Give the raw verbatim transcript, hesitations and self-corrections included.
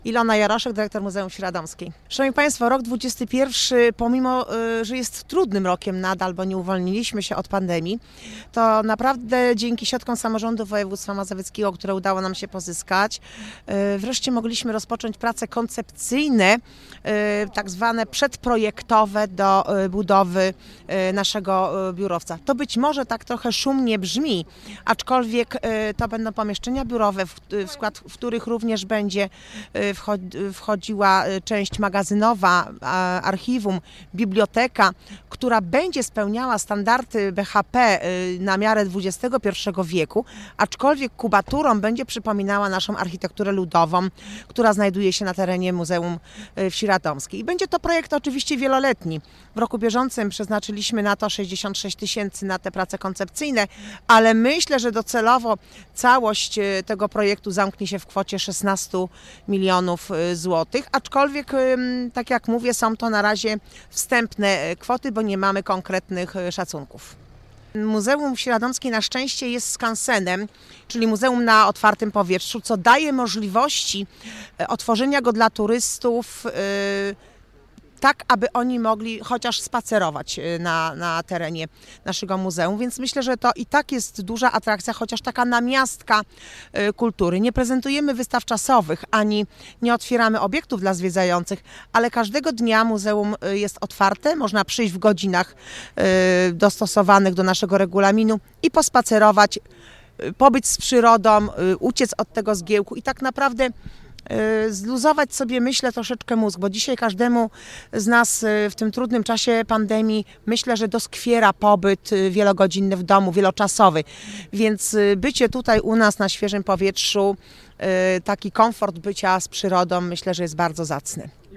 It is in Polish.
Ilona Jaroszek, dyrektor Muzeum Śród-Radomskiej. Szanowni Państwo, rok dwudziesty pierwszy, pomimo że jest trudnym rokiem nadal, bo nie uwolniliśmy się od pandemii, to naprawdę dzięki środkom samorządu województwa mazowieckiego, które udało nam się pozyskać, wreszcie mogliśmy rozpocząć prace koncepcyjne, tak zwane przedprojektowe do budowy naszego biurowca. To być może tak trochę szumnie brzmi, aczkolwiek to będą pomieszczenia biurowe, w skład w których również będzie wchodziła część magazynowa, archiwum, biblioteka, która będzie spełniała standardy B H P na miarę dwudziestego pierwszego wieku, aczkolwiek kubaturą będzie przypominała naszą architekturę ludową, która znajduje się na terenie Muzeum Wsi Radomskiej. I będzie to projekt oczywiście wieloletni. W roku bieżącym przeznaczyliśmy na to sześćdziesiąt sześć tysięcy na te prace koncepcyjne, ale myślę, że docelowo całość tego projektu zamknie się w kwocie szesnaście milionów złotych, aczkolwiek, tak jak mówię, są to na razie wstępne kwoty, bo nie mamy konkretnych szacunków. Muzeum Wsi Radomskiej na szczęście jest skansenem, czyli muzeum na otwartym powietrzu, co daje możliwości otworzenia go dla turystów, tak aby oni mogli chociaż spacerować na, na terenie naszego muzeum, więc myślę, że to i tak jest duża atrakcja, chociaż taka namiastka kultury. Nie prezentujemy wystaw czasowych, ani nie otwieramy obiektów dla zwiedzających, ale każdego dnia muzeum jest otwarte, można przyjść w godzinach dostosowanych do naszego regulaminu i pospacerować, pobyć z przyrodą, uciec od tego zgiełku i tak naprawdę zluzować sobie, myślę, troszeczkę mózg, bo dzisiaj każdemu z nas w tym trudnym czasie pandemii myślę, że doskwiera pobyt wielogodzinny w domu, wieloczasowy, więc bycie tutaj u nas na świeżym powietrzu, taki komfort bycia z przyrodą, myślę, że jest bardzo zacny.